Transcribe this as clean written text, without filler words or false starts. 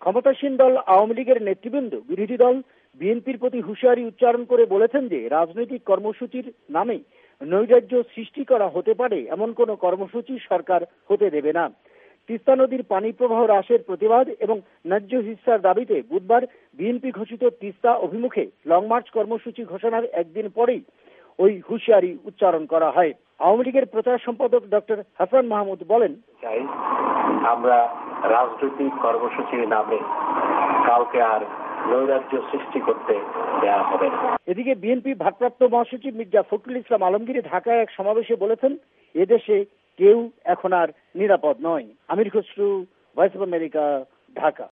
ক্ষমতাসীন দল আওয়ামী লীগের নেতৃবৃন্দ বিরোধী দল বিএনপির প্রতি হুঁশিয়ারি উচ্চারণ করে বলেছেন যে রাজনৈতিক কর্মসূচির নামে নৈরাজ্য সৃষ্টি করা হতে পারে এমন কোন কর্মসূচি সরকার হতে দেবে না। তিস্তা নদীর পানি প্রবাহ হ্রাসের প্রতিবাদ এবং ন্যায্য হিস্সার দাবিতে বুধবার বিএনপি ঘোষিত তিস্তা অভিমুখে লং মার্চ কর্মসূচি ঘোষণার একদিন পরেই ওই হুঁশিয়ারি উচ্চারণ করা হয়। আওয়ামী লীগের প্রচার সম্পাদক ডক্টর হাসান মাহমুদ বলেন, আমরা রাজনৈতিক কর্মসূচির নামে কাউকে আর নৈরাজ্য সৃষ্টি করতে দেওয়া হবে না। এদিকে বিএনপি ভারপ্রাপ্ত মহাসচিব মির্জা ফখরুল ইসলাম আলমগীর ঢাকায় এক সমাবেশে বলেছেন, এদেশে কেউ এখন আর নিরাপদ নয়। Amir Khasru, voice of America, Dhaka.